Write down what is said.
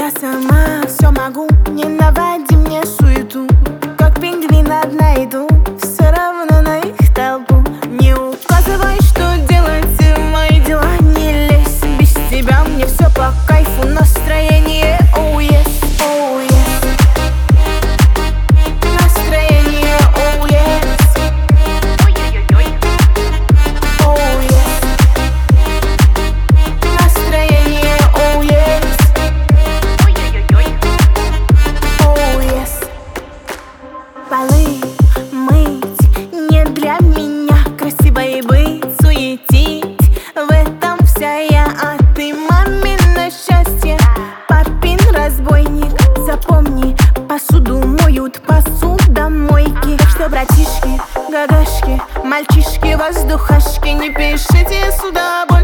Я сама все могу, не наводи мне суету. Как пингвин одна иду, все равно на их толпу. Не указывай, что делать, в мои дела не лезь. Без тебя мне все по кайфу, настроение oh yes, oh yes. Настроение oh yes, oh yes. Настроение oh yes, oh yes. Полы мыть не для меня, красивой быть, суетить. В этом вся я, а ты мамино счастье. Папин разбойник, запомни, посуду моют посудомойки. Так что, братишки, гагашки, мальчишки, воздухашки, не пишите сюда больше.